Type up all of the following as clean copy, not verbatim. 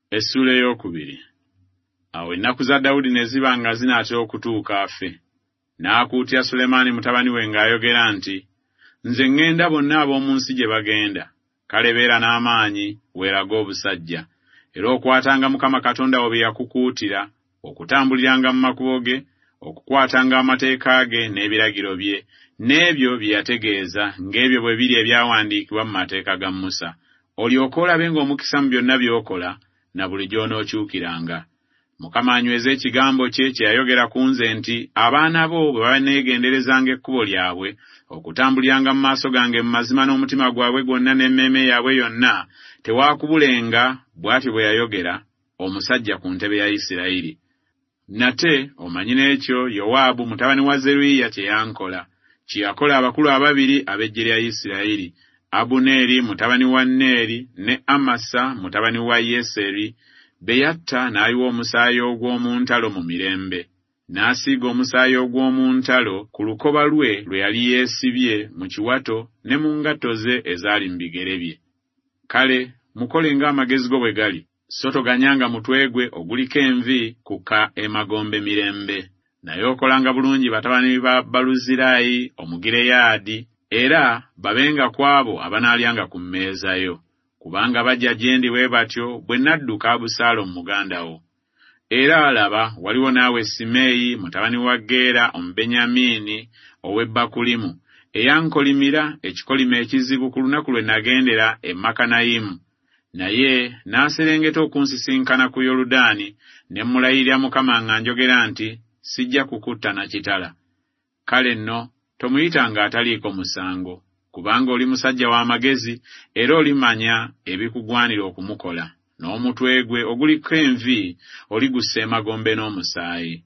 Essula ey'okubiri. Awo ennaku za Dawudi ne ziba nga zinaatera okutuuka afe. N'akuutira Sulemaani mutabani we ng'ayogera nti, nze ŋŋenda bonna ab'omu nsi gye bagenda, kale beera n'amaanyi weeraga obusajja, era okwatanga Mukama Katonda wo bye yakukuutira, okutambuliranga mu makubo ge, okukwatanga amateeka ge n'ebiragiro bye, n'ebyo bye yategeeza ng'ebyo bwe biri ebyawandiikibwa mu mateeka ga Musa, olyoke olabe ng'omukisa mu byonna by'okola na buli gy'onookyukiranga. Mukama anyweze ekigambo kye kye yayogera ku nze nti, abaana bo bwe baneegenderezanga ekkubo lyabwe, okutambuliranga mu maaso gange mu mazima n'omutima gwabwe gwonna n'emmeeme yaabwe yonna, tewaakubulenga, bw'atyo bwe yayogera, omusajja ku ntebe ya Isirayiri. Nate omanyi n'ekyo Yowaabu mutabani wa Zeruyiya kye yankola, kye yakola abakulu ababiri ab'eggye lya Isirayiri, Abuneeri mutabani wa Neeri ne Amasa mutabani wa Yeseri, be yatta n'ayiwa omusaayi ogw'omu ntalo mu mirembe. N'asiiga omusaayi ogw'omu ntalo ku lukoba lwe yali yeesibye mu kiwato ne mu ngatto ze ezaali mu bigere bye. Kale mukole ng'amagezi go bwe gali, so toganyanga mutwe gwe oguliko envi kukka emagombe mirembe. Naye okolanga bulungi batabani ba Baluzirayi Omugireyaadi, era babenga kwabo abanaalyanga ku mmeeza yo, kubanga bajja gye ndi bwe batyo bwe nadduka Abusaalomu muganda wo. Era alaba waliwo naawe Simeeyi mutabani wa Geera Omubenyamini ow'e Bakulimu, eyankolimira ekikolimo ekizibu ku lunaku lwe nagendera e Makanayimu, naye n'aserengeta okunsisinkana ku Yoludaani, ne mulayirira Mukama nga njogera nti, sijja kukutta na kitala. Kale nno tomuyitanga ataliiko musango, kubanga oli musajja w'amagezi, era olimanya ebikugwanira okumukola, n'omutwe gwe oguliko envi oligussa emagombe n'omusaayi.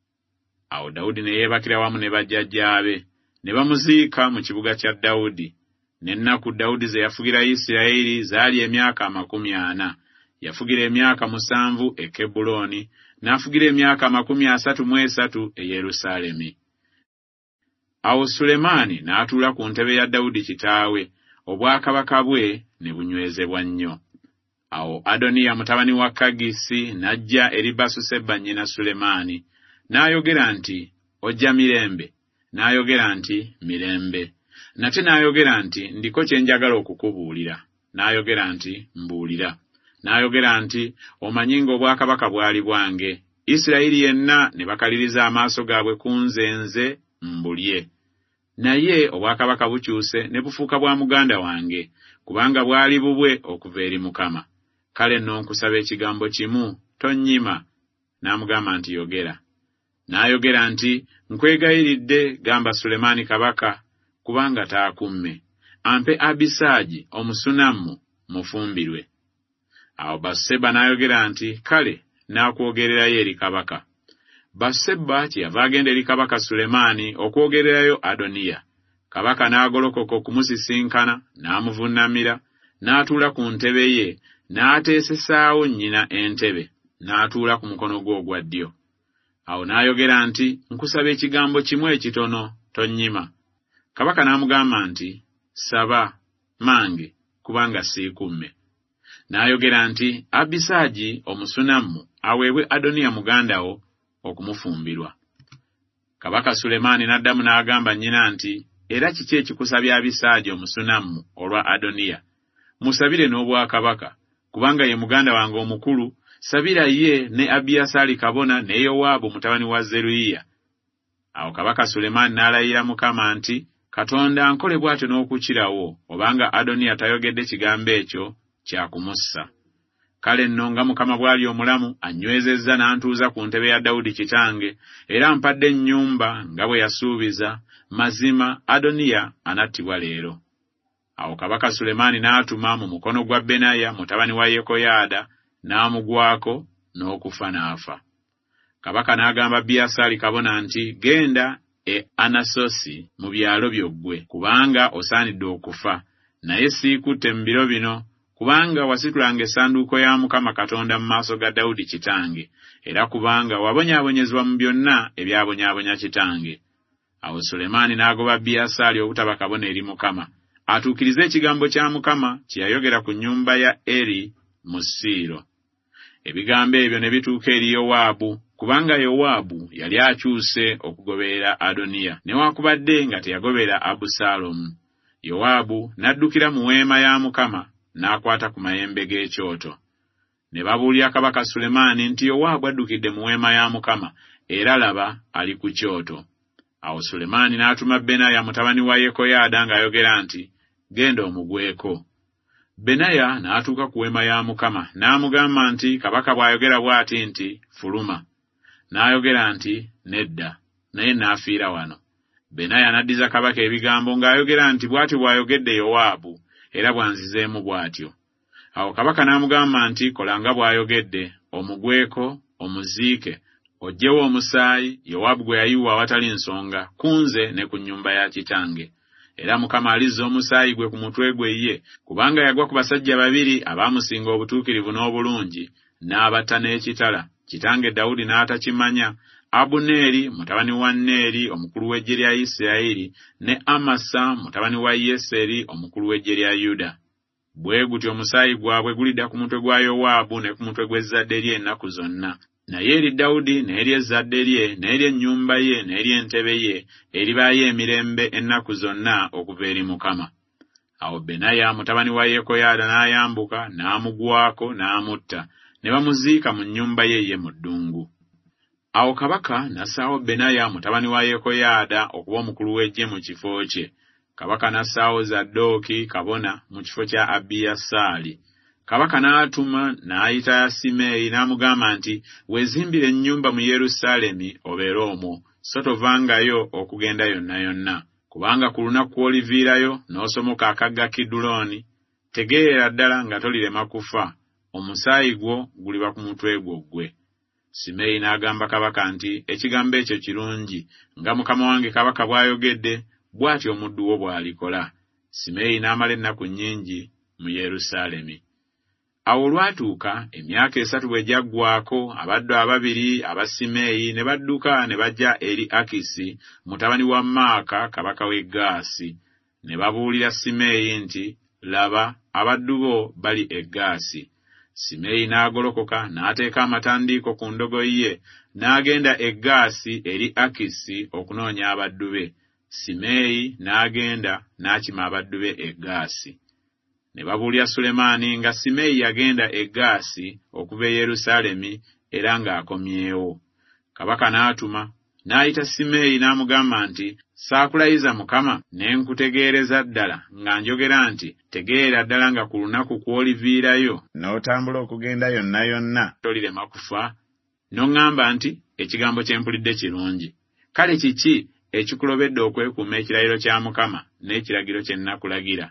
Awo Dawudi ne yeebakira wamu ne bajjajjaabe, ne bamuziika mu kibuga kya Dawudi. N'ennaku Dawudi ze yafugira Isirayiri zaali emyaka 40. Yafugira emyaka 7 e Kebbulooni, n'afugira emyaka 33 e Yerusaalemi. Awo Sulemaani n'atuula ku ntebe ya Dawudi kitaawe, obwakabaka bwe ne bunywezebwa nnyo. Awo Adoniya mutabani wa Kaggisi n'ajja eri Basuseba nnyina Sulemaani, n'ayogera nti, ojja mirembe? N'ayogera nti, mirembe. Nate n'ayogera nti, ndiko kye njagala okukubuulira. N'ayogera nti, mbuulira. N'ayogera nti, omanyi ng'obwakabaka bwali bwange, Isirayiri yenna ne bakaliriza amaaso gaabwe ku nze mbulye. Naye obwakabaka bukyuse ne bufuuka bwa muganda wange, kubanga bwali bubwe okuva eri Mukama. Kale nno nkusaba ekigambo kimu, tonnyima. N'amugamba nti, yogera. N'ayogera nti, nkwegayiridde gamba Sulemaani kabaka, kubanga taakumme, ampe Abisaagi Omusunammu mufumbirwe. Awo Basuseba n'ayogera nti, kale n'akwogererayo eri kabaka. Basuseba kyeyava agenda eri kabaka Sulemaani okwogererayo Adoniya. Kabaka n'agolokoka okumusisinkana, n'amuvunnamira, n'atuula ku ntebe ye, n'ateesesaawo nnyina entebe, n'atuula ku mukono gwe ogwa ddyo. Awo n'ayogera nti, nkusaba ekigambo kimu ekitono, tonnyima. Kabaka n'amugamba nti, saba mange, kubanga siikumme. N'ayogera nti, Abisaagi Omusunammu aweebwe Adoniya muganda wo okumufumbirwa. Kabaka Sulemaani n'addamu n'agamba nnyina nti, era kiki ekikusabya Abisaagi Omusunammu olwa Adoniya? Musabire n'obwakabaka, kubanga ye muganda wange omukulu, sabira ye ne Abiyasaali kabona ne Yowaabu mutabani wa Zeruyiya. Awo kabaka Sulemaani n'alayira Mukama nti, Katonda ankole bw'atyo n'okukirawo, obanga Adoniya tayogedde kigambo ekyo kya kumussa. Kale nno nga Mukama bw'ali omulamu, annywezezza n'antuuza ku ntebe ya Dawudi kitange, era ampadde ennyumba nga bwe yasuubiza, mazima Adoniya anattibwa leero. Awo kabaka Sulemaani n'atuma mu mukono gwa Benaya mutabani wa Yekoyaada, n'amugwako n'okufa n'afa. Kabaka n'agamba Abiyasaali kabona nti, genda e Anasosi mu byalo byoggwe, kubanga osaanidde okufa, naye siikutte mu biro bino, kubanga wasitulanga essanduuko ya Mukama Katonda mu maaso ga Dawudi kitange, era kubanga wabonyaabonyezebwa mu byonna ebyabonyaabonya kitange. Awo Sulemaani n'agoba Abiyasaali obutaba kabona eri Mukama, atuukirize ekigambo kya Mukama kye yayogera ku nnyumba ya Eri mu Siiro. Ebigambo ebyo ne bituuka eri Yowaabu, kubanga Yowaabu yali akyuse okugoberera Adoniya, newaakubadde nga teyagobera Abusaalomu. Yowaabu n'addukira mu weema ya Mukama n'akwata ku mayembe g'ekyoto. Ne babuulira kabaka Sulemaani nti Yowaabu addukidde mu weema ya Mukama, era laba ali ku kyoto. Awo Sulemaani n'atuma Benaya mutabani wa Yekoyaada ng'ayogera nti, genda omugweko. Benaya n'atuuka ku weema ya Mukama n'amugamba nti, kabaka bw'ayogera bw'ati nti, fuluma. N'ayogera nti, nedda, naye n'afiira wano. Benaya n'addiza kabaka ebigambo ng'ayogera nti, bw'atyo bw'ayogedde Yowaabu, era bw'anzizeemu bw'atyo. Awo kabaka n'amugamba nti, kola nga bw'ayogedde, omugweko, omuziike, oggyewo omusaayi Yowaabu gwe yayiwa awatali nsonga, ku nze ne ku nnyumba ya kitange. Era Mukama alizza omusaayi gwe ku mutwe gwe ye, kubanga yagwa ku basajja babiri abaamusinga obutuukirivu n'obulungi, n'abatta n'ekitala. Kitange Dawudi n'atakimanya, Abuneeri mutabani wa Neeri omukulu w'eggye lya Isirayiri, ne Amasa mutabani wa Yeseri omukulu w'eggye lya Yuda. Bwe gutyo omusaayi gwabwe gulidda ku mutwe gwa Yowaabu ne ku mutwe gw'ezzadde lye ennaku zonna. Naye eri Dawudi n'eri ezzadde lye n'eri ennyumba ye n'eri entebe ye eribaayo emirembe ennaku zonna okuva eri Mukama. Awo Benaya mutabani wa Yekoyaada n'ayambuka n'amugwako n'amutta, ne bamuziika mu nnyumba ye mu ddungu. Awo kabaka n'assaawo Benaya mutabani wa Yekoyaada okuba omukulu w'eggye mu kifo kye. Kabaka n'assaawo Zadooki kabona mu kifo kya Abiyasaali. Kabaka n'atuma n'ayita Simeeyi n'amugamba nti, weezimbire ennyumba mu Yerusaalemi obeere omwo, so tovangayo okugenda yonna yonna. Kubanga ku lunaku kw'oliviirayo n'osomoka akagga Kidulooni, tegeera ddala nga tolirema kufa, omusaayi gwo guliba ku mutwe gwo ggwe. Simeeyi n'agamba kabaka nti, ekigambo ekyo kirungi, nga mukama wange kabaka bw'ayogedde, bw'atyo omuddu wo bw'alikola. Simeeyi n'amala ennaku nnyingi mu Yerusaalemi. Awo olwatuuka emyaka 3 bwe gyaggwaako, abaddu ababiri aba Simeeyi ne badduka ne bajja eri Akisi mutabani wa Maaka kabaka w'e Gaasi. Ne babuulira Simeeyi nti, laba, abaddu bo bali e Gaasi. Simeeyi n'agolokoka n'ateeka amatandiiko ku ndogoyi ye, n'agenda e Gaasi eri Akisi okunoonya abaddu be. Simeeyi n'agenda n'akima abaddu be e Gaasi. Ne babuulira Sulemaani nga Simeeyi yagenda e Gaasi okuva e Yerusaalemi era ng'akomyewo. Kabaka n'atuma n'ayita Simeeyi n'amugamba nti, saakulayiza Mukama ne nkutegeereza ddala nga njogera nti, tegeera ddala nga ku lunaku kw'oliviirayo n'otambula okugenda yonna yonna tolirema kufa. N'oŋŋamba nti, ekigambo kye mpulidde kirungi. Kale kiki ekikulobedde okwekuuma ekirayiro kya Mukama n'ekiragiro kye nnakulagira?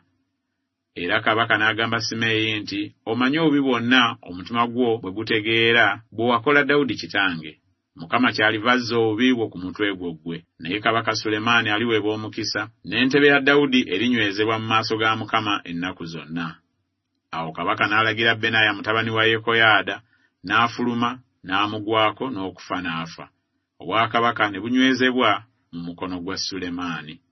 Era kabaka n'agamba Simeeyi nti, omanyi obubi bwonna omutima gwo bwe gutegeera bwe wakola Dawudi kitange. Mukama kyaliva azza obubi bwo ku mutwe gwo ggwe. Naye kabaka Sulemaani aliweebwa omukisa, n'entebe ya Dawudi erinywezebwa mu maaso ga Mukama ennaku zonna. Awo kabaka n'alagira Benaya mutabani wa Yekoyaada, n'afuluma, n'amugwako n'okufa n'afa. Obwakabaka ne bunywezebwa mu mukono gwa Sulemaani.